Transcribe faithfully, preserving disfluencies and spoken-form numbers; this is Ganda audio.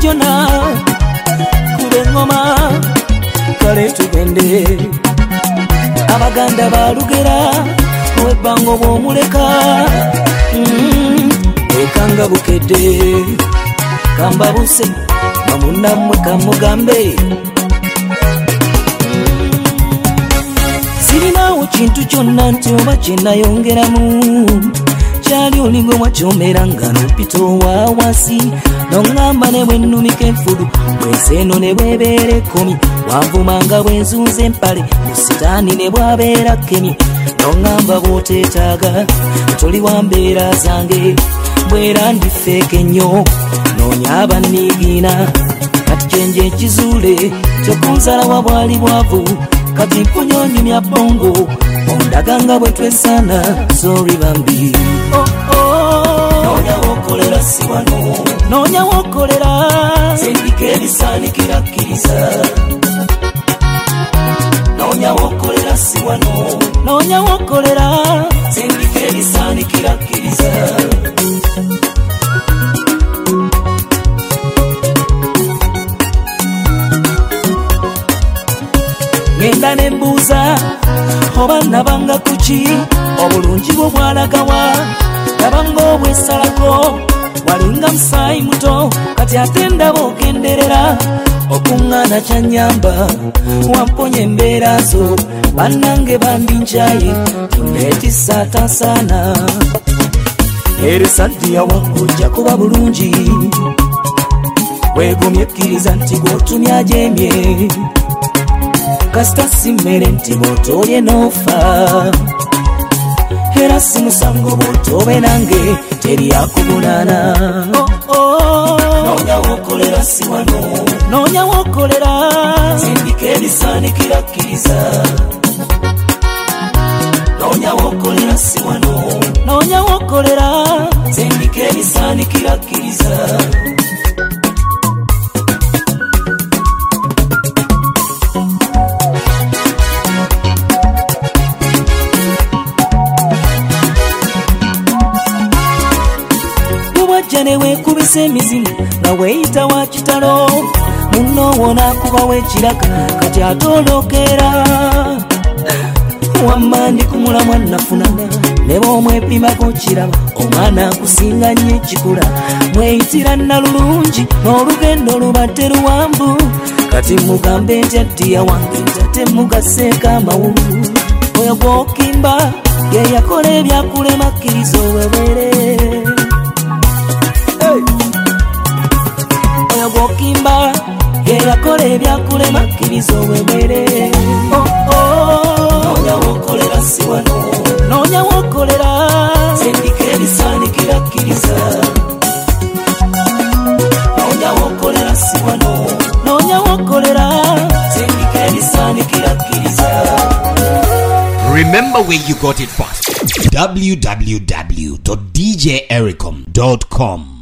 kyona kube ngoma kale tugende abaganda balugera webango bwomuleka mm, ekanga bukedde kamba buse mamunamwe kamugambe sirinawo kintu kyonna nti oba kyenayongeramu kyali olingo mwakyomera nga nopito wa wansi nongamba ne bwennumika enfudu bwenseeno ne bwebeera ekkomi wanvumanga bwenzunza empale musitaani ne bwabeera kemi nongamba bw'oteetaaga toli wa mbeera zange bwera ndifeeke nnyo noonya abanniigiina kati kyenje ekizuule kyokunzalawa bwali bwavu kati mpunyonyumya bongo ondaganga bwe twesaana sori bambi oh, oh. noonya wokolera si wano noonya wokolera sendika ebisaanikira kkiriza noonya wokolera si wano noonya wokolera sendika ebisaanikira kkiriza ngenda nembuuza oba nabanga kuki obulungi bwo bwalagawa nabanga obwesalako walinga musaayi muto kati ate ndaba ogenderera okuŋŋaana kyanyamba wamponya embeera zo bannange bandinjaye tuneetisa atasaana eresaddiya wange ojja kuba bulungi weegomye ekkiriza nti gw'otumya ajeemye kasita simmere nti bw'otoolye n'ofa era si musango bw'otoobe nange teri akubunaana oh, oh. noonya wokolera si wano noonya wokolera sindika ebisaanikira kkiriza noonya wokolera si wano noonya wokolera sindika ebisaanikira kkiriza jane weekubisa emizimu nga weeyita wa kitalo munno wona kubawo ekiraka kati atolokeera wamma ndi kumulamwa nafuna ne bw'omwepimako kiraba omwana akusinga nnyo ekikula mweyitira nnalulungi n'olugendo lubadde luwanvu kati mugambe nti addiya wange ntate mugaseeko amawulu oyo gw'okimba ye yakola ebyakulema kkiriza owebere oyo gw'okimba ye yakola ebyakulema kkiriza owebere noonya wokolera si wano noonya wokolera sindika ebisaanikira kkiriza noonya wokolera si wano noonya wokolera sindika ebisaanikira kkiriza. Remember where you got it first. w w w dot d j ericom dot com